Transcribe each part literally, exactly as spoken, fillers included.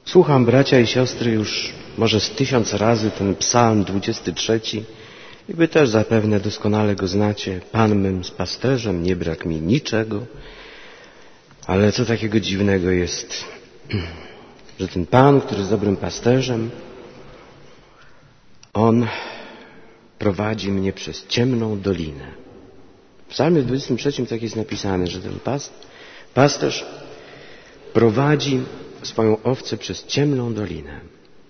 Słucham, bracia i siostry, już może z tysiąc razy ten psalm dwudziesty trzeci i wy też zapewne doskonale go znacie. Pan mym z pasterzem, nie brak mi niczego. Ale co takiego dziwnego jest, że ten Pan, który jest dobrym pasterzem, On prowadzi mnie przez ciemną dolinę. W psalmie dwudziestym trzecim tak jest napisane, że ten past, pasterz prowadzi swoją owcę przez ciemną dolinę.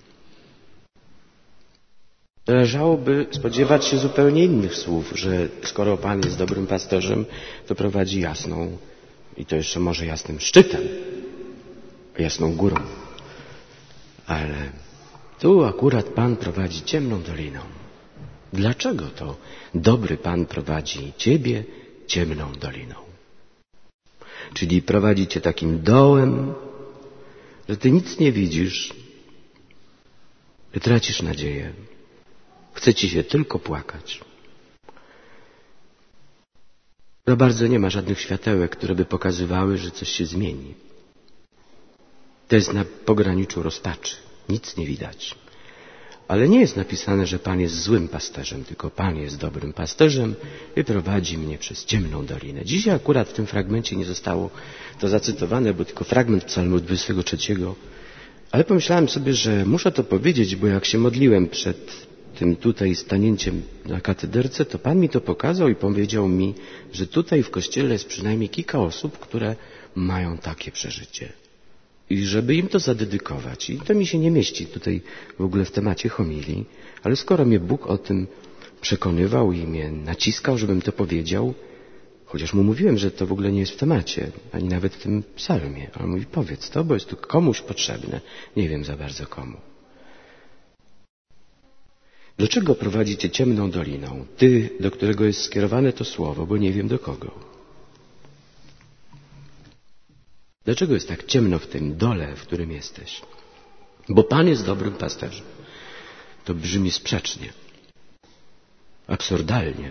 Należałoby spodziewać się zupełnie innych słów, że skoro Pan jest dobrym pasterzem, to prowadzi jasną i to jeszcze może jasnym szczytem, jasną górą. Ale tu akurat Pan prowadzi ciemną doliną. Dlaczego to dobry Pan prowadzi Ciebie ciemną doliną? Czyli prowadzi Cię takim dołem, że Ty nic nie widzisz, że tracisz nadzieję. Chce Ci się tylko płakać. Za bardzo nie ma żadnych światełek, które by pokazywały, że coś się zmieni. To jest na pograniczu rozpaczy. Nic nie widać. Ale nie jest napisane, że Pan jest złym pasterzem, tylko Pan jest dobrym pasterzem i prowadzi mnie przez ciemną dolinę. Dzisiaj akurat w tym fragmencie nie zostało to zacytowane, bo tylko fragment psalmu dwudziestego trzeciego. Ale pomyślałem sobie, że muszę to powiedzieć, bo jak się modliłem przed tym tutaj stanięciem na katederce, to Pan mi to pokazał i powiedział mi, że tutaj w kościele jest przynajmniej kilka osób, które mają takie przeżycie. I żeby im to zadedykować. I to mi się nie mieści tutaj w ogóle w temacie homilii, ale skoro mnie Bóg o tym przekonywał i mnie naciskał, żebym to powiedział, chociaż mu mówiłem, że to w ogóle nie jest w temacie, ani nawet w tym psalmie. Ale mówi, powiedz to, bo jest to komuś potrzebne. Nie wiem za bardzo komu. Dlaczego prowadzicie ciemną doliną? Ty, do którego jest skierowane to słowo, bo nie wiem do kogo. Dlaczego jest tak ciemno w tym dole, w którym jesteś? Bo Pan jest dobrym pasterzem. To brzmi sprzecznie. Absurdalnie.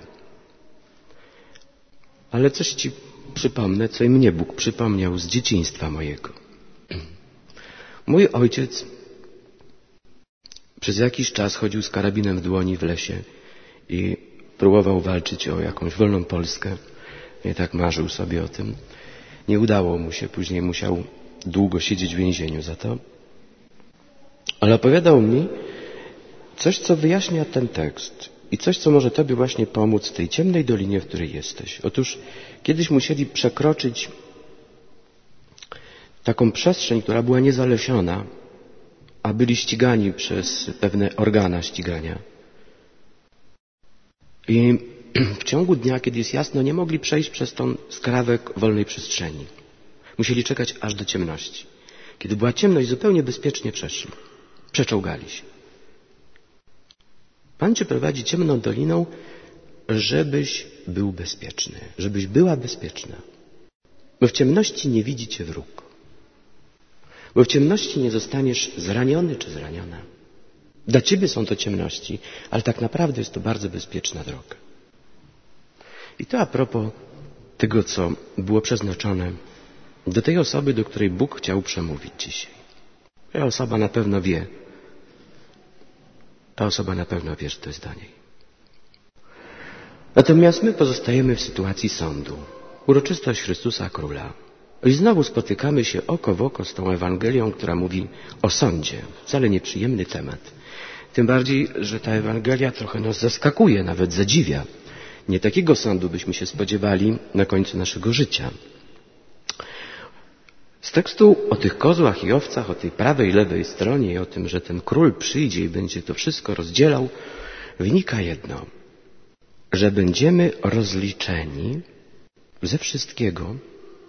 Ale coś Ci przypomnę, co i mnie Bóg przypomniał z dzieciństwa mojego. Mój ojciec przez jakiś czas chodził z karabinem w dłoni w lesie i próbował walczyć o jakąś wolną Polskę. I tak marzył sobie o tym. Nie udało mu się, później musiał długo siedzieć w więzieniu za to. Ale opowiadał mi coś, co wyjaśnia ten tekst i coś, co może Tobie właśnie pomóc w tej ciemnej dolinie, w której jesteś. Otóż kiedyś musieli przekroczyć taką przestrzeń, która była niezalesiona, a byli ścigani przez pewne organa ścigania. I w ciągu dnia, kiedy jest jasno, nie mogli przejść przez tą skrawek wolnej przestrzeni. Musieli czekać aż do ciemności. Kiedy była ciemność, zupełnie bezpiecznie przeszli. Przeczołgali się. Pan Cię prowadzi ciemną doliną, żebyś był bezpieczny. Żebyś była bezpieczna. Bo w ciemności nie widzi Cię wróg. Bo w ciemności nie zostaniesz zraniony czy zraniona. Dla Ciebie są to ciemności, ale tak naprawdę jest to bardzo bezpieczna droga. I to a propos tego, co było przeznaczone do tej osoby, do której Bóg chciał przemówić dzisiaj. Ta osoba na pewno wie. Ta osoba na pewno wie, że to jest dla niej. Natomiast my pozostajemy w sytuacji sądu. Uroczystość Chrystusa Króla. I znowu spotykamy się oko w oko z tą Ewangelią, która mówi o sądzie. Wcale nieprzyjemny temat. Tym bardziej, że ta Ewangelia trochę nas zaskakuje, nawet zadziwia. Nie takiego sądu byśmy się spodziewali na końcu naszego życia. Z tekstu o tych kozłach i owcach, o tej prawej i lewej stronie i o tym, że ten król przyjdzie i będzie to wszystko rozdzielał, wynika jedno, że będziemy rozliczeni ze wszystkiego,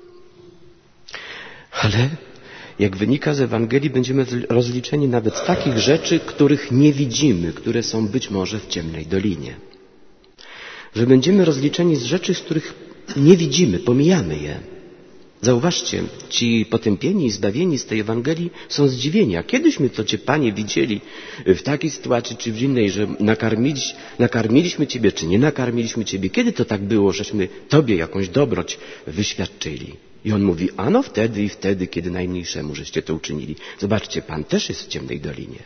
ale jak wynika z Ewangelii, będziemy rozliczeni nawet z takich rzeczy, których nie widzimy, które są być może w ciemnej dolinie. Że będziemy rozliczeni z rzeczy, z których nie widzimy, pomijamy je. Zauważcie, ci potępieni i zbawieni z tej Ewangelii są zdziwieni. A kiedyśmy to Cię, Panie, widzieli w takiej sytuacji czy w innej, że nakarmić, nakarmiliśmy Ciebie, czy nie nakarmiliśmy Ciebie? Kiedy to tak było, żeśmy Tobie jakąś dobroć wyświadczyli? I on mówi, ano wtedy i wtedy, kiedy najmniejszemu żeście to uczynili. Zobaczcie, Pan też jest w ciemnej dolinie.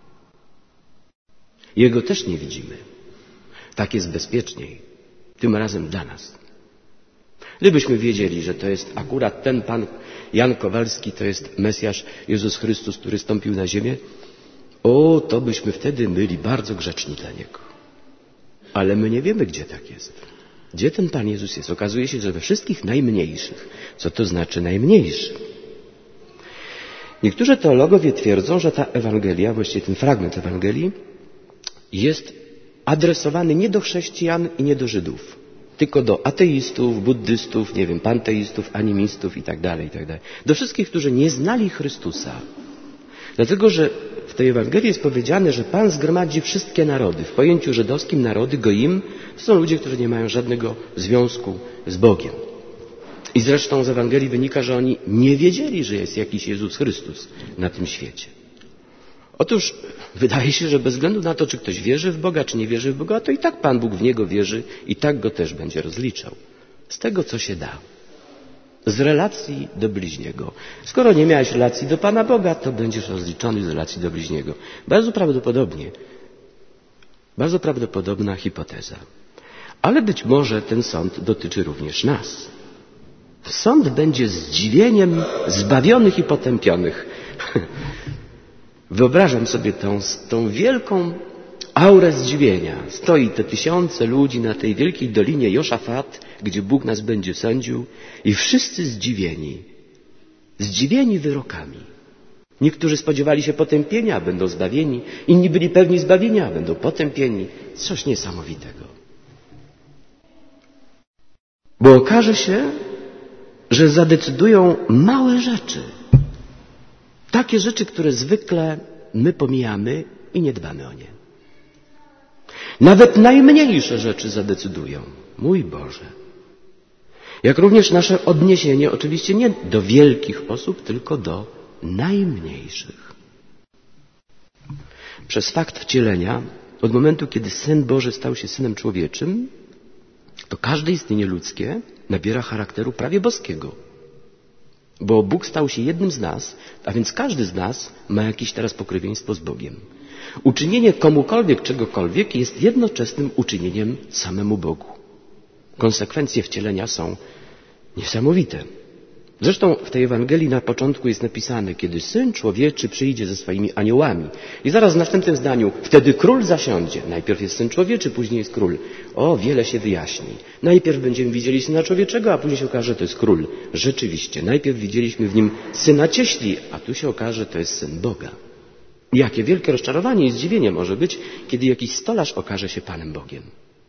Jego też nie widzimy. Tak jest bezpieczniej. Tym razem dla nas. Gdybyśmy wiedzieli, że to jest akurat ten Pan Jan Kowalski, to jest Mesjasz Jezus Chrystus, który stąpił na ziemię, o, to byśmy wtedy byli bardzo grzeczni dla Niego. Ale my nie wiemy, gdzie tak jest. Gdzie ten Pan Jezus jest? Okazuje się, że we wszystkich najmniejszych. Co to znaczy najmniejszy? Niektórzy teologowie twierdzą, że ta Ewangelia, właściwie ten fragment Ewangelii jest adresowany nie do chrześcijan i nie do Żydów, tylko do ateistów, buddystów, nie wiem, panteistów, animistów i tak dalej, i tak dalej. Do wszystkich, którzy nie znali Chrystusa. Dlatego, że w tej Ewangelii jest powiedziane, że Pan zgromadzi wszystkie narody. W pojęciu żydowskim narody, goim, to są ludzie, którzy nie mają żadnego związku z Bogiem. I zresztą z Ewangelii wynika, że oni nie wiedzieli, że jest jakiś Jezus Chrystus na tym świecie. Otóż wydaje się, że bez względu na to, czy ktoś wierzy w Boga, czy nie wierzy w Boga, to i tak Pan Bóg w Niego wierzy i tak Go też będzie rozliczał. Z tego, co się da. Z relacji do bliźniego. Skoro nie miałeś relacji do Pana Boga, to będziesz rozliczony z relacji do bliźniego. Bardzo prawdopodobnie, bardzo prawdopodobna hipoteza. Ale być może ten sąd dotyczy również nas. Sąd będzie zdziwieniem zbawionych i potępionych. Wyobrażam sobie tą, tą wielką aurę zdziwienia. Stoi te tysiące ludzi na tej wielkiej dolinie Joszafat, gdzie Bóg nas będzie sądził i wszyscy zdziwieni. Zdziwieni wyrokami. Niektórzy spodziewali się potępienia, będą zbawieni. Inni byli pewni zbawienia, będą potępieni. Coś niesamowitego. Bo okaże się, że zadecydują małe rzeczy. Takie rzeczy, które zwykle my pomijamy i nie dbamy o nie. Nawet najmniejsze rzeczy zadecydują. Mój Boże. Jak również nasze odniesienie oczywiście nie do wielkich osób, tylko do najmniejszych. Przez fakt wcielenia, od momentu, kiedy Syn Boży stał się Synem Człowieczym, to każde istnienie ludzkie nabiera charakteru prawie boskiego. Bo Bóg stał się jednym z nas, a więc każdy z nas ma jakieś teraz pokrewieństwo z Bogiem. Uczynienie komukolwiek czegokolwiek jest jednoczesnym uczynieniem samemu Bogu. Konsekwencje wcielenia są niesamowite. Zresztą w tej Ewangelii na początku jest napisane, kiedy Syn Człowieczy przyjdzie ze swoimi aniołami. I zaraz w następnym zdaniu, wtedy król zasiądzie. Najpierw jest Syn Człowieczy, później jest król. O, wiele się wyjaśni. Najpierw będziemy widzieli Syna Człowieczego, a później się okaże, że to jest król. Rzeczywiście, najpierw widzieliśmy w nim Syna Cieśli, a tu się okaże, że to jest Syn Boga. Jakie wielkie rozczarowanie i zdziwienie może być, kiedy jakiś stolarz okaże się Panem Bogiem.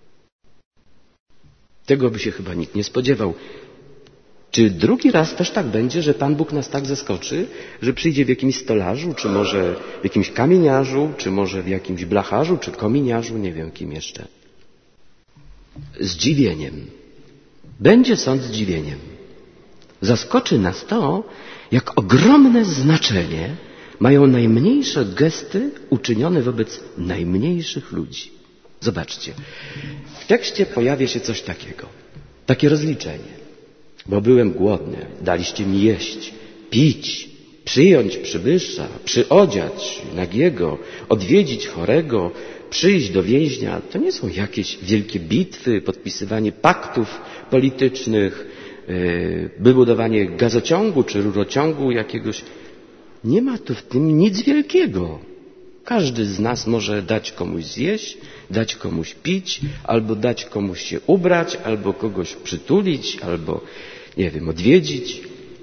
Tego by się chyba nikt nie spodziewał. Czy drugi raz też tak będzie, że Pan Bóg nas tak zaskoczy, że przyjdzie w jakimś stolarzu, czy może w jakimś kamieniarzu, czy może w jakimś blacharzu, czy kominiarzu, nie wiem kim jeszcze. Zdziwieniem. Będzie sąd zdziwieniem. Zaskoczy nas to, jak ogromne znaczenie mają najmniejsze gesty uczynione wobec najmniejszych ludzi. Zobaczcie. W tekście pojawia się coś takiego. Takie rozliczenie. Bo byłem głodny, daliście mi jeść, pić, przyjąć przybysza, przyodziać nagiego, odwiedzić chorego, przyjść do więźnia. To nie są jakieś wielkie bitwy, podpisywanie paktów politycznych, wybudowanie gazociągu czy rurociągu jakiegoś. Nie ma tu w tym nic wielkiego. Każdy z nas może dać komuś zjeść, dać komuś pić, albo dać komuś się ubrać, albo kogoś przytulić, albo, nie wiem, odwiedzić.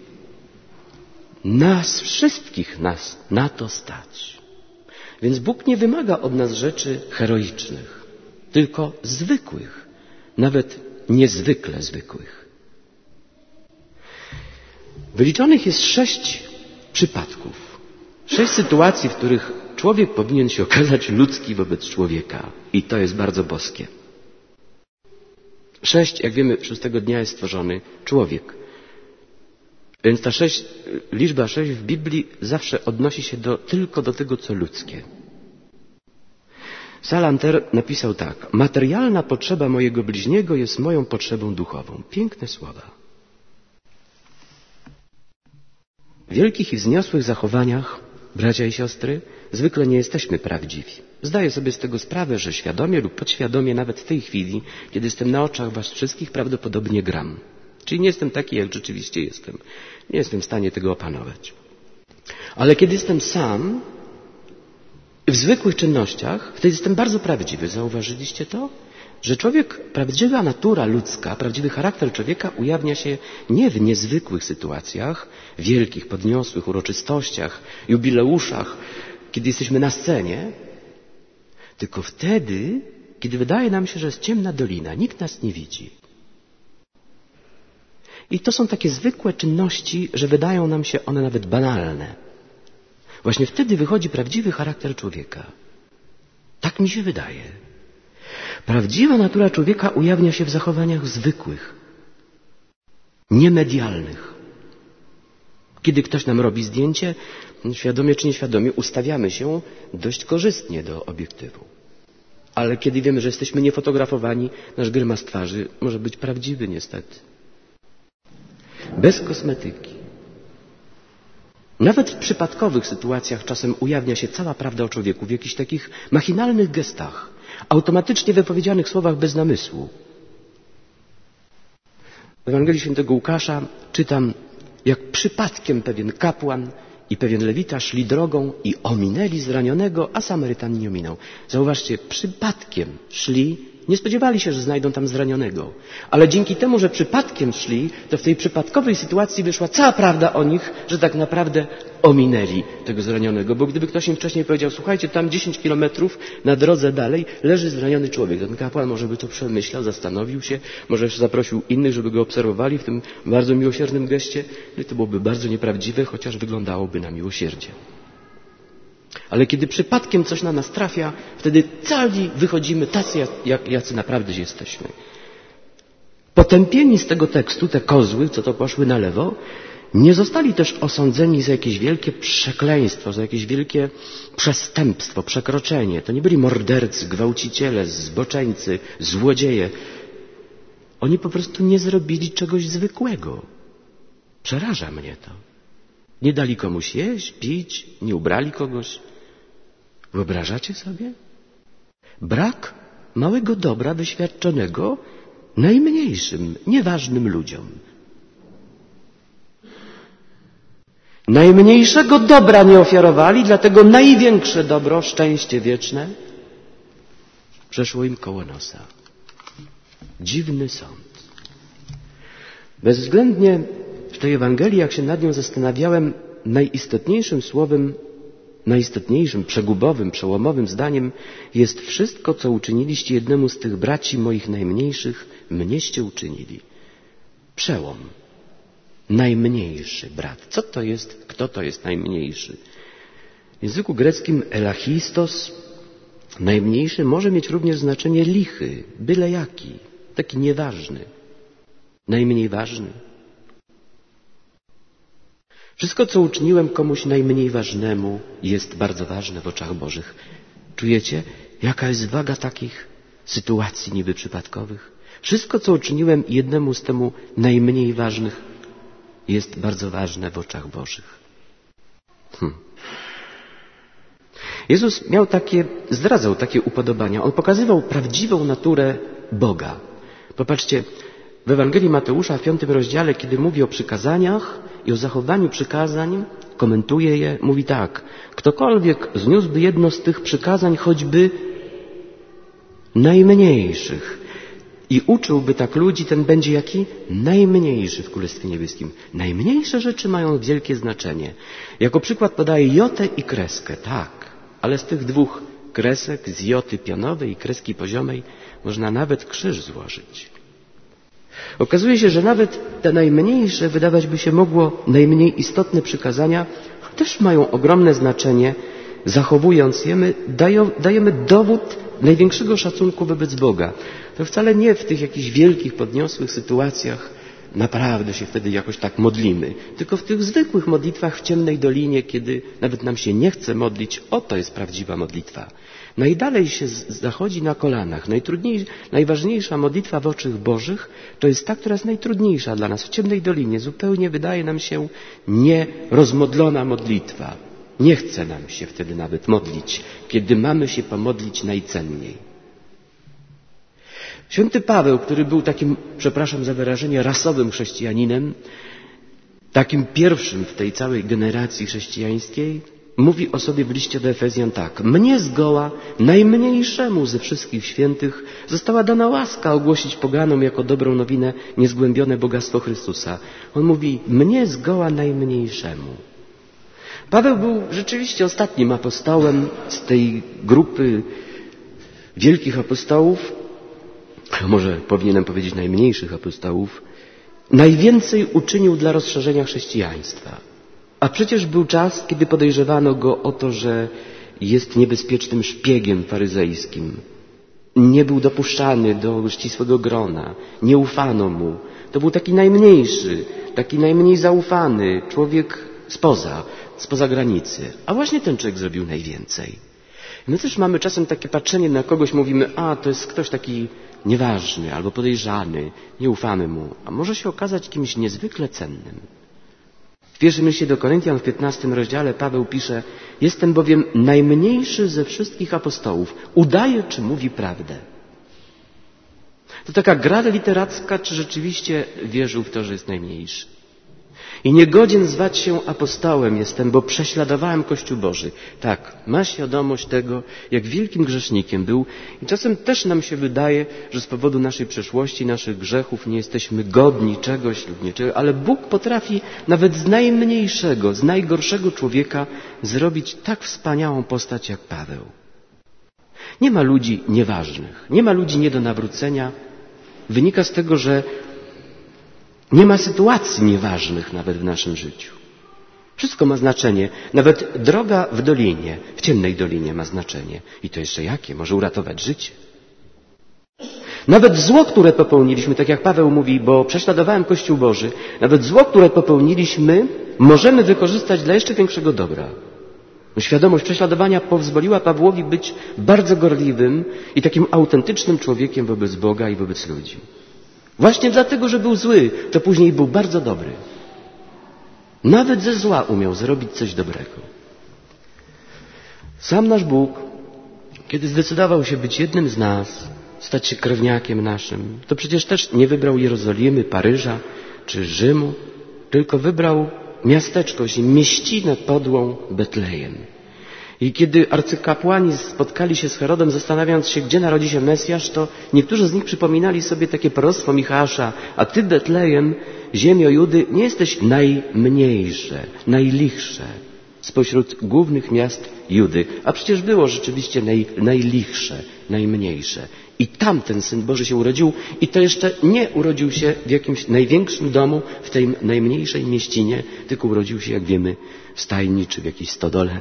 Nas wszystkich nas na to stać. Więc Bóg nie wymaga od nas rzeczy heroicznych, tylko zwykłych, nawet niezwykle zwykłych. Wyliczonych jest sześć przypadków, sześć sytuacji, w których człowiek powinien się okazać ludzki wobec człowieka. I to jest bardzo boskie. Sześć, jak wiemy, szóstego dnia jest stworzony człowiek. Więc ta sześć, liczba sześć w Biblii zawsze odnosi się do, tylko do tego, co ludzkie. Salanter napisał tak. Materialna potrzeba mojego bliźniego jest moją potrzebą duchową. Piękne słowa. W wielkich i wzniosłych zachowaniach, bracia i siostry, zwykle nie jesteśmy prawdziwi. Zdaję sobie z tego sprawę, że świadomie lub podświadomie nawet w tej chwili, kiedy jestem na oczach was wszystkich, prawdopodobnie gram. Czyli nie jestem taki, jak rzeczywiście jestem. Nie jestem w stanie tego opanować. Ale kiedy jestem sam, w zwykłych czynnościach, wtedy jestem bardzo prawdziwy. Zauważyliście to? Że człowiek, prawdziwa natura ludzka, prawdziwy charakter człowieka ujawnia się nie w niezwykłych sytuacjach, wielkich, podniosłych uroczystościach, jubileuszach, kiedy jesteśmy na scenie, tylko wtedy, kiedy wydaje nam się, że jest ciemna dolina, nikt nas nie widzi. I to są takie zwykłe czynności, że wydają nam się one nawet banalne. Właśnie wtedy wychodzi prawdziwy charakter człowieka. Tak mi się wydaje. Prawdziwa natura człowieka ujawnia się w zachowaniach zwykłych, niemedialnych. Kiedy ktoś nam robi zdjęcie, świadomie czy nieświadomie ustawiamy się dość korzystnie do obiektywu. Ale kiedy wiemy, że jesteśmy niefotografowani, nasz grymas twarzy może być prawdziwy niestety. Bez kosmetyki. Nawet w przypadkowych sytuacjach czasem ujawnia się cała prawda o człowieku w jakichś takich machinalnych gestach, automatycznie wypowiedzianych słowach bez namysłu. W Ewangelii Świętego Łukasza czytam, jak przypadkiem pewien kapłan i pewien lewita szli drogą i ominęli zranionego, a Samarytan nie ominął. Zauważcie, przypadkiem szli, nie spodziewali się, że znajdą tam zranionego. Ale dzięki temu, że przypadkiem szli, to w tej przypadkowej sytuacji wyszła cała prawda o nich, że tak naprawdę ominęli tego zranionego. Bo gdyby ktoś im wcześniej powiedział, słuchajcie, tam dziesięć kilometrów na drodze dalej leży zraniony człowiek. Ten kapłan może by to przemyślał, zastanowił się, może jeszcze zaprosił innych, żeby go obserwowali w tym bardzo miłosiernym geście. No i to byłoby bardzo nieprawdziwe, chociaż wyglądałoby na miłosierdzie. Ale kiedy przypadkiem coś na nas trafia, wtedy cali wychodzimy tacy, jak, jacy naprawdę jesteśmy. Potępieni z tego tekstu, te kozły, co to poszły na lewo, nie zostali też osądzeni za jakieś wielkie przekleństwo, za jakieś wielkie przestępstwo, przekroczenie. To nie byli mordercy, gwałciciele, zboczeńcy, złodzieje. Oni po prostu nie zrobili czegoś zwykłego. Przeraża mnie to. Nie dali komuś jeść, pić, nie ubrali kogoś. Wyobrażacie sobie? Brak małego dobra wyświadczonego najmniejszym, nieważnym ludziom. Najmniejszego dobra nie ofiarowali, dlatego największe dobro, szczęście wieczne, przeszło im koło nosa. Dziwny sąd. Bezwzględnie w tej Ewangelii, jak się nad nią zastanawiałem, najistotniejszym słowem, najistotniejszym, przegubowym, przełomowym zdaniem jest wszystko, co uczyniliście jednemu z tych braci moich najmniejszych, mnieście uczynili. Przełom. Najmniejszy brat. Co to jest? Kto to jest najmniejszy? W języku greckim elachistos, najmniejszy, może mieć również znaczenie lichy, byle jaki, taki nieważny, najmniej ważny. Wszystko, co uczyniłem komuś najmniej ważnemu, jest bardzo ważne w oczach Bożych. Czujecie, jaka jest waga takich sytuacji niby przypadkowych? Wszystko, co uczyniłem jednemu z temu najmniej ważnych, jest bardzo ważne w oczach Bożych. Hm. Jezus miał takie, zdradzał takie upodobania. On pokazywał prawdziwą naturę Boga. Popatrzcie, w Ewangelii Mateusza w piątym rozdziale, kiedy mówi o przykazaniach i o zachowaniu przykazań, komentuje je, mówi tak. Ktokolwiek zniósłby jedno z tych przykazań, choćby najmniejszych, i uczyłby tak ludzi, ten będzie jaki? Najmniejszy w Królestwie Niebieskim. Najmniejsze rzeczy mają wielkie znaczenie. Jako przykład podaję jotę i kreskę. Tak, ale z tych dwóch kresek, z joty pionowej i kreski poziomej, można nawet krzyż złożyć. Okazuje się, że nawet te najmniejsze, wydawać by się mogło, najmniej istotne przykazania też mają ogromne znaczenie. Zachowując je, my dajemy dowód największego szacunku wobec Boga. To wcale nie w tych jakichś wielkich, podniosłych sytuacjach, naprawdę się wtedy jakoś tak modlimy. Tylko w tych zwykłych modlitwach w ciemnej dolinie, kiedy nawet nam się nie chce modlić, oto jest prawdziwa modlitwa. Najdalej się zachodzi na kolanach. Najważniejsza modlitwa w oczach Bożych to jest ta, która jest najtrudniejsza dla nas. W ciemnej dolinie zupełnie wydaje nam się nierozmodlona modlitwa. Nie chce nam się wtedy nawet modlić, kiedy mamy się pomodlić najcenniej. Święty Paweł, który był takim, przepraszam za wyrażenie, rasowym chrześcijaninem, takim pierwszym w tej całej generacji chrześcijańskiej, mówi o sobie w liście do Efezjan tak. Mnie zgoła, najmniejszemu ze wszystkich świętych, została dana łaska ogłosić poganom jako dobrą nowinę niezgłębione bogactwo Chrystusa. On mówi, mnie zgoła najmniejszemu. Paweł był rzeczywiście ostatnim apostołem z tej grupy wielkich apostołów, może powinienem powiedzieć najmniejszych apostołów, najwięcej uczynił dla rozszerzenia chrześcijaństwa. A przecież był czas, kiedy podejrzewano go o to, że jest niebezpiecznym szpiegiem faryzejskim. Nie był dopuszczany do ścisłego grona, nie ufano mu. To był taki najmniejszy, taki najmniej zaufany człowiek spoza, spoza granicy. A właśnie ten człowiek zrobił najwięcej. My też mamy czasem takie patrzenie na kogoś, mówimy, a to jest ktoś taki nieważny albo podejrzany, nie ufamy mu, a może się okazać kimś niezwykle cennym. W pierwszym liście do Koryntian w piętnastym rozdziale Paweł pisze, jestem bowiem najmniejszy ze wszystkich apostołów, udaje czy mówi prawdę. To taka gra literacka, czy rzeczywiście wierzył w to, że jest najmniejszy. I niegodzien zwać się apostołem jestem, bo prześladowałem Kościół Boży. Tak, ma świadomość tego, jak wielkim grzesznikiem był i czasem też nam się wydaje, że z powodu naszej przeszłości, naszych grzechów nie jesteśmy godni czegoś lub niczego, ale Bóg potrafi nawet z najmniejszego, z najgorszego człowieka zrobić tak wspaniałą postać jak Paweł. Nie ma ludzi nieważnych, nie ma ludzi nie do nawrócenia. Wynika z tego, że nie ma sytuacji nieważnych nawet w naszym życiu. Wszystko ma znaczenie. Nawet droga w dolinie, w ciemnej dolinie ma znaczenie. I to jeszcze jakie? Może uratować życie. Nawet zło, które popełniliśmy, tak jak Paweł mówi, bo prześladowałem Kościół Boży, nawet zło, które popełniliśmy, możemy wykorzystać dla jeszcze większego dobra. Świadomość prześladowania pozwoliła Pawłowi być bardzo gorliwym i takim autentycznym człowiekiem wobec Boga i wobec ludzi. Właśnie dlatego, że był zły, to później był bardzo dobry. Nawet ze zła umiał zrobić coś dobrego. Sam nasz Bóg, kiedy zdecydował się być jednym z nas, stać się krewniakiem naszym, to przecież też nie wybrał Jerozolimy, Paryża czy Rzymu, tylko wybrał miasteczko, mieścinę podłą Betlejem. I kiedy arcykapłani spotkali się z Herodem, zastanawiając się, gdzie narodzi się Mesjasz, to niektórzy z nich przypominali sobie takie proroctwo Michała, a ty, Betlejem, ziemio Judy, nie jesteś najmniejsze, najlichsze spośród głównych miast Judy. A przecież było rzeczywiście naj, najlichsze, najmniejsze. I tam ten Syn Boży się urodził i to jeszcze nie urodził się w jakimś największym domu, w tej najmniejszej mieścinie, tylko urodził się, jak wiemy, w stajni czy w jakiejś stodole.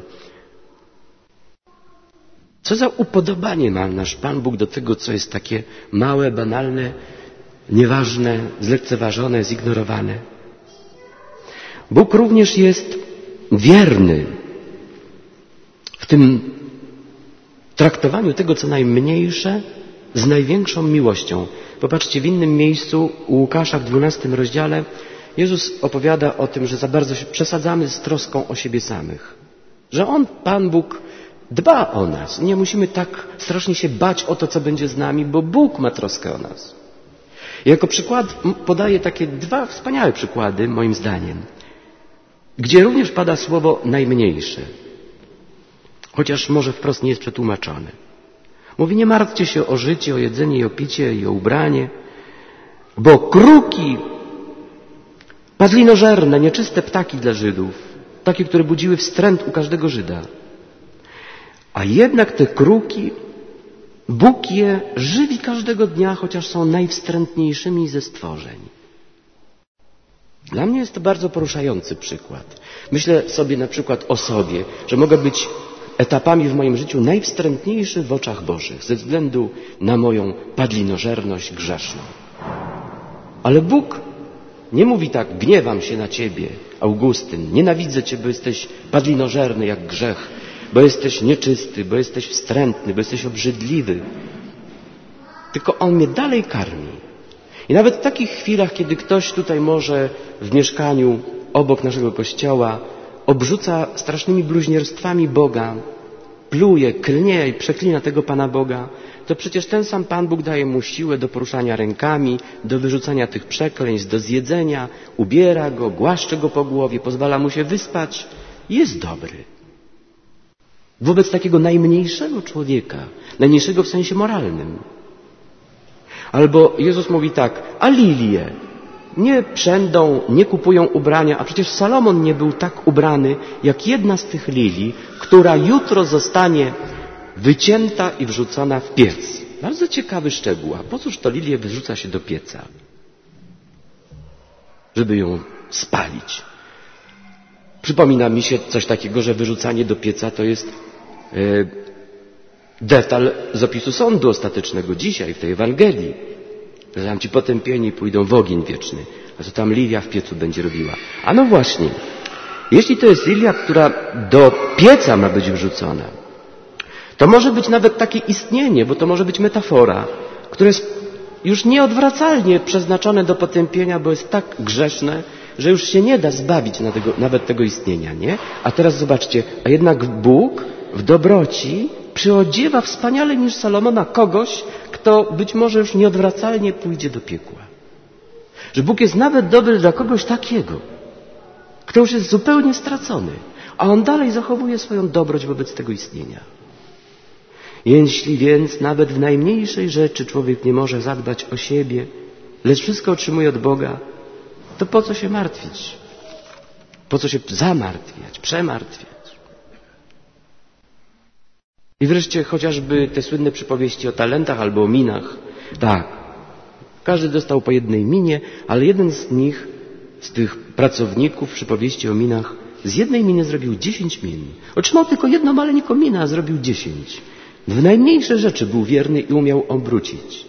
Co za upodobanie ma nasz Pan Bóg do tego, co jest takie małe, banalne, nieważne, zlekceważone, zignorowane. Bóg również jest wierny w tym traktowaniu tego, co najmniejsze, z największą miłością. Popatrzcie, w innym miejscu u Łukasza w dwunastym rozdziale Jezus opowiada o tym, że za bardzo się przesadzamy z troską o siebie samych. Że On, Pan Bóg, dba o nas. Nie musimy tak strasznie się bać o to, co będzie z nami, bo Bóg ma troskę o nas. I jako przykład podaję takie dwa wspaniałe przykłady, moim zdaniem, gdzie również pada słowo najmniejsze, chociaż może wprost nie jest przetłumaczone. Mówi, nie martwcie się o życie, o jedzenie i o picie i o ubranie, bo kruki, padlinożerne, nieczyste ptaki dla Żydów, takie, które budziły wstręt u każdego Żyda. A jednak te kruki, Bóg je żywi każdego dnia, chociaż są najwstrętniejszymi ze stworzeń. Dla mnie jest to bardzo poruszający przykład. Myślę sobie na przykład o sobie, że mogę być etapami w moim życiu najwstrętniejszy w oczach Bożych, ze względu na moją padlinożerność grzeszną. Ale Bóg Nie mówi tak, gniewam się na ciebie, Augustyn, nienawidzę cię, bo jesteś padlinożerny jak grzech, bo jesteś nieczysty, bo jesteś wstrętny, bo jesteś obrzydliwy. Tylko on mnie dalej karmi. I nawet w takich chwilach, kiedy ktoś tutaj może w mieszkaniu obok naszego kościoła obrzuca strasznymi bluźnierstwami Boga, pluje, klnie i przeklina tego Pana Boga, to przecież ten sam Pan Bóg daje mu siłę do poruszania rękami, do wyrzucania tych przekleństw, do zjedzenia, ubiera go, głaszcze go po głowie, pozwala mu się wyspać. Jest dobry. Wobec takiego najmniejszego człowieka, najmniejszego w sensie moralnym. Albo Jezus mówi tak, a lilie nie przędą, nie kupują ubrania, a przecież Salomon nie był tak ubrany, jak jedna z tych lilii, która jutro zostanie wycięta i wrzucona w piec. Bardzo ciekawy szczegół. A po cóż to lilię wyrzuca się do pieca? Żeby ją spalić. Przypomina mi się coś takiego, że wyrzucanie do pieca to jest yy, detal z opisu sądu ostatecznego dzisiaj w tej Ewangelii. Że tam ci potępieni pójdą w ogień wieczny. A co tam lilia w piecu będzie robiła? A no właśnie. Jeśli to jest lilia, która do pieca ma być wrzucona, to może być nawet takie istnienie, bo to może być metafora, które jest już nieodwracalnie przeznaczone do potępienia, bo jest tak grzeszne, że już się nie da zbawić na tego, nawet tego istnienia, nie? A teraz zobaczcie, a jednak Bóg w dobroci przyodziewa wspaniale niż Salomona kogoś, kto być może już nieodwracalnie pójdzie do piekła. Że Bóg jest nawet dobry dla kogoś takiego, kto już jest zupełnie stracony, a on dalej zachowuje swoją dobroć wobec tego istnienia. Jeśli więc nawet w najmniejszej rzeczy człowiek nie może zadbać o siebie, lecz wszystko otrzymuje od Boga, to po co się martwić? Po co się zamartwiać, przemartwiać? I wreszcie chociażby te słynne przypowieści o talentach albo o minach. Tak, każdy dostał po jednej minie, ale jeden z nich, z tych pracowników przypowieści o minach, z jednej miny zrobił dziesięć min. Otrzymał tylko jedną maleńką minę, a zrobił dziesięć. W najmniejsze rzeczy był wierny i umiał obrócić.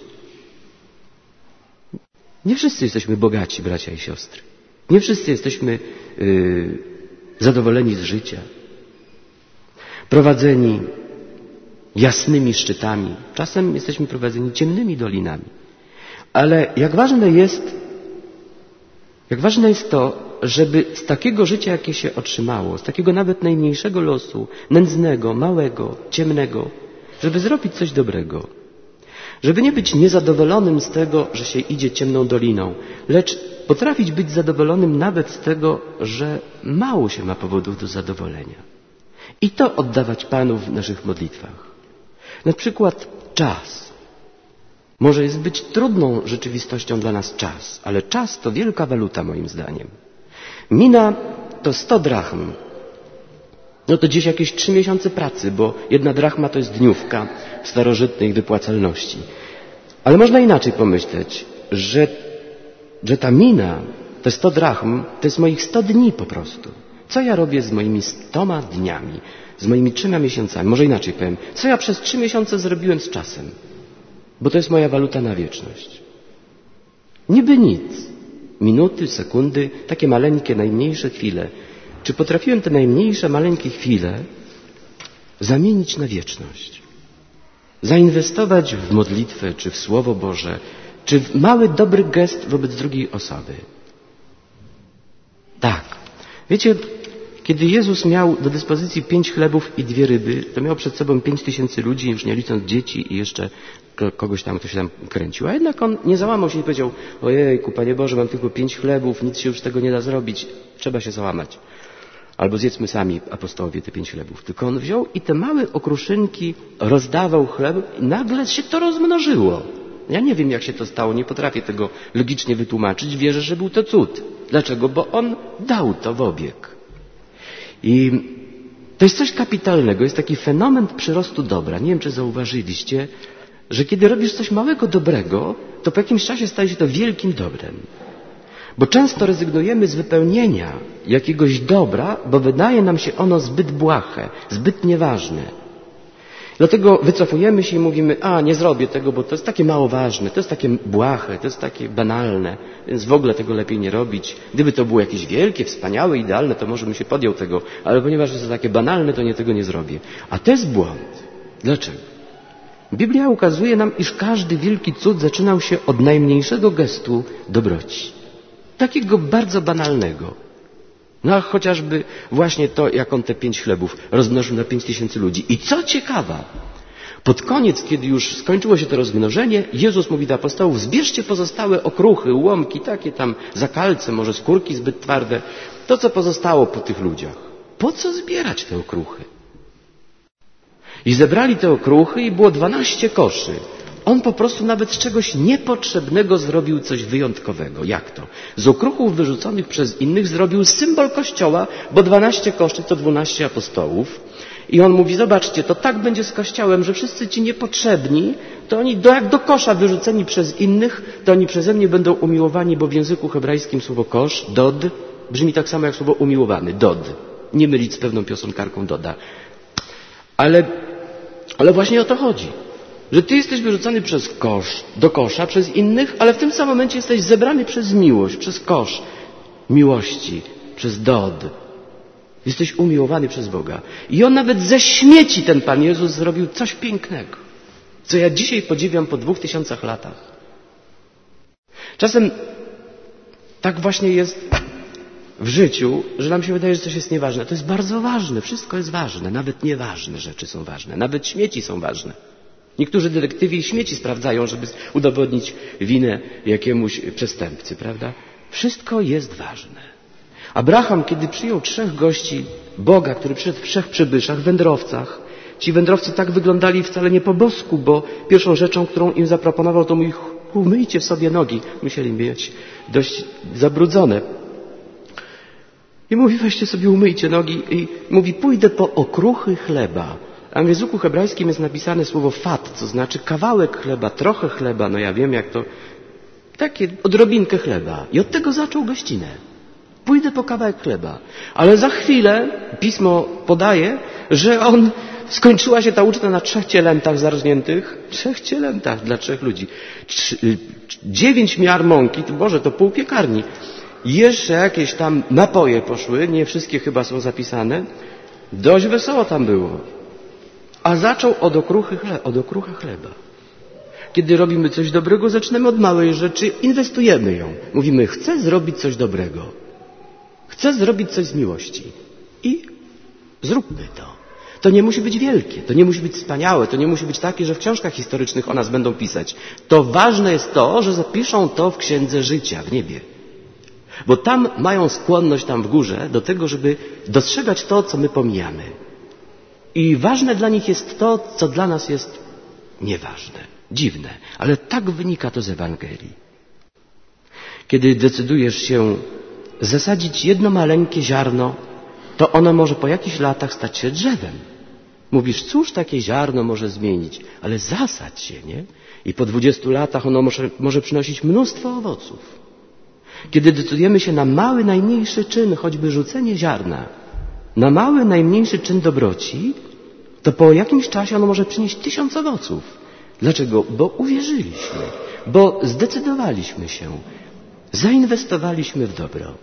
Nie wszyscy jesteśmy bogaci, bracia i siostry. Nie wszyscy jesteśmy yy, zadowoleni z życia. Prowadzeni jasnymi szczytami. Czasem jesteśmy prowadzeni ciemnymi dolinami. Ale jak ważne jest, jak ważne jest to, żeby z takiego życia, jakie się otrzymało, z takiego nawet najmniejszego losu, nędznego, małego, ciemnego, żeby zrobić coś dobrego. Żeby nie być niezadowolonym z tego, że się idzie ciemną doliną, lecz potrafić być zadowolonym nawet z tego, że mało się ma powodów do zadowolenia. I to oddawać Panu w naszych modlitwach. Na przykład czas. Może jest być trudną rzeczywistością dla nas czas, ale czas to wielka waluta moim zdaniem. Mina to sto drachm. No to gdzieś jakieś trzy miesiące pracy, bo jedna drachma to jest dniówka w starożytnej wypłacalności. Ale można inaczej pomyśleć, że, że ta mina, te sto drachm, to jest moich sto dni po prostu. Co ja robię z moimi stoma dniami, z moimi trzema miesiącami? Może inaczej powiem. Co ja przez trzy miesiące zrobiłem z czasem? Bo to jest moja waluta na wieczność. Niby nic. Minuty, sekundy, takie maleńkie, najmniejsze chwile. Czy potrafiłem te najmniejsze, maleńkie chwile zamienić na wieczność? Zainwestować w modlitwę, czy w Słowo Boże, czy w mały, dobry gest wobec drugiej osoby? Tak. Wiecie, kiedy Jezus miał do dyspozycji pięć chlebów i dwie ryby, to miał przed sobą pięć tysięcy ludzi, już nie licząc dzieci i jeszcze kogoś tam, kto się tam kręcił. A jednak on nie załamał się i powiedział: ojejku, Panie Boże, mam tylko pięć chlebów, nic się już z tego nie da zrobić, trzeba się załamać. Albo zjedzmy sami, apostołowie, te pięć chlebów. Tylko on wziął i te małe okruszynki rozdawał chleb i nagle się to rozmnożyło. Ja nie wiem, jak się to stało, nie potrafię tego logicznie wytłumaczyć. Wierzę, że był to cud. Dlaczego? Bo on dał to w obieg. I to jest coś kapitalnego. Jest taki fenomen przyrostu dobra. Nie wiem, czy zauważyliście, że kiedy robisz coś małego dobrego, to po jakimś czasie staje się to wielkim dobrem. Bo często rezygnujemy z wypełnienia jakiegoś dobra, bo wydaje nam się ono zbyt błahe, zbyt nieważne. Dlatego wycofujemy się i mówimy, a nie zrobię tego, bo to jest takie mało ważne, to jest takie błahe, to jest takie banalne, więc w ogóle tego lepiej nie robić. Gdyby to było jakieś wielkie, wspaniałe, idealne, to może bym się podjął tego, ale ponieważ jest to takie banalne, to nie tego nie zrobię. A to jest błąd. Dlaczego? Biblia ukazuje nam, iż każdy wielki cud zaczynał się od najmniejszego gestu dobroci. Takiego bardzo banalnego. No a chociażby właśnie to, jak on te pięć chlebów rozmnożył na pięć tysięcy ludzi. I co ciekawe, pod koniec, kiedy już skończyło się to rozmnożenie, Jezus mówi do apostołów, zbierzcie pozostałe okruchy, ułomki, takie tam zakalce, może skórki zbyt twarde, to co pozostało po tych ludziach. Po co zbierać te okruchy? I zebrali te okruchy i było dwanaście koszy. On po prostu nawet z czegoś niepotrzebnego zrobił coś wyjątkowego. Jak to? Z okruchów wyrzuconych przez innych zrobił symbol Kościoła, bo dwanaście koszy to dwunastu apostołów. I on mówi, zobaczcie, to tak będzie z Kościołem, że wszyscy ci niepotrzebni, to oni do, jak do kosza wyrzuceni przez innych, to oni przeze mnie będą umiłowani, bo w języku hebrajskim słowo kosz, dod, brzmi tak samo jak słowo umiłowany, dod. Nie mylić z pewną piosenkarką Doda. Ale, ale właśnie o to chodzi. Że ty jesteś wyrzucony przez kosz, do kosza przez innych, ale w tym samym momencie jesteś zebrany przez miłość, przez kosz miłości, przez dod. Jesteś umiłowany przez Boga. I on nawet ze śmieci, ten Pan Jezus, zrobił coś pięknego, co ja dzisiaj podziwiam po dwóch tysiącach latach. Czasem tak właśnie jest w życiu, że nam się wydaje, że coś jest nieważne. To jest bardzo ważne, wszystko jest ważne, nawet nieważne rzeczy są ważne, nawet śmieci są ważne. Niektórzy detektywi śmieci sprawdzają, żeby udowodnić winę jakiemuś przestępcy, prawda? Wszystko jest ważne. Abraham, kiedy przyjął trzech gości Boga, który przyszedł w trzech przybyszach, wędrowcach, ci wędrowcy tak wyglądali wcale nie po bosku, bo pierwszą rzeczą, którą im zaproponował, to mówi, umyjcie sobie nogi. Musieli mieć dość zabrudzone. I mówi, weźcie sobie, umyjcie nogi. I mówi, pójdę po okruchy chleba. A w języku hebrajskim jest napisane słowo fat, co znaczy kawałek chleba, trochę chleba, no ja wiem jak to, takie odrobinkę chleba. I od tego zaczął gościnę. Pójdę po kawałek chleba. Ale za chwilę Pismo podaje, że on, skończyła się ta uczta na trzech cielętach zarżniętych. Trzech cielętach dla trzech ludzi. Trz, dziewięć miar mąki, to Boże, to pół piekarni. Jeszcze jakieś tam napoje poszły, nie wszystkie chyba są zapisane. Dość wesoło tam było. A zaczął od, okruchy chleba, od okrucha chleba. Kiedy robimy coś dobrego, zaczynamy od małej rzeczy, inwestujemy ją. Mówimy, chcę zrobić coś dobrego. Chcę zrobić coś z miłości. I zróbmy to. To nie musi być wielkie, to nie musi być wspaniałe, to nie musi być takie, że w książkach historycznych o nas będą pisać. To ważne jest to, że zapiszą to w Księdze Życia w niebie. Bo tam mają skłonność, tam w górze, do tego, żeby dostrzegać to, co my pomijamy. I ważne dla nich jest to, co dla nas jest nieważne, dziwne, ale tak wynika to z Ewangelii. Kiedy decydujesz się zasadzić jedno maleńkie ziarno, to ono może po jakichś latach stać się drzewem. Mówisz, cóż takie ziarno może zmienić? Ale zasadź się, nie? I po dwudziestu latach ono może, może przynosić mnóstwo owoców. Kiedy decydujemy się na mały, najmniejszy czyn, choćby rzucenie ziarna, na mały, najmniejszy czyn dobroci, to po jakimś czasie ono może przynieść tysiąc owoców. Dlaczego? Bo uwierzyliśmy, bo zdecydowaliśmy się, zainwestowaliśmy w dobro.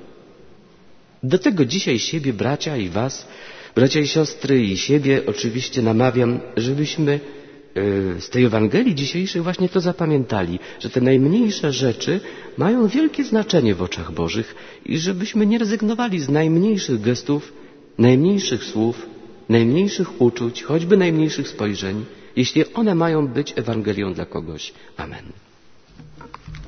Do tego dzisiaj siebie, bracia i was, bracia i siostry i siebie oczywiście namawiam, żebyśmy z tej Ewangelii dzisiejszej właśnie to zapamiętali, że te najmniejsze rzeczy mają wielkie znaczenie w oczach Bożych i żebyśmy nie rezygnowali z najmniejszych gestów, najmniejszych słów, najmniejszych uczuć, choćby najmniejszych spojrzeń, jeśli one mają być Ewangelią dla kogoś. Amen.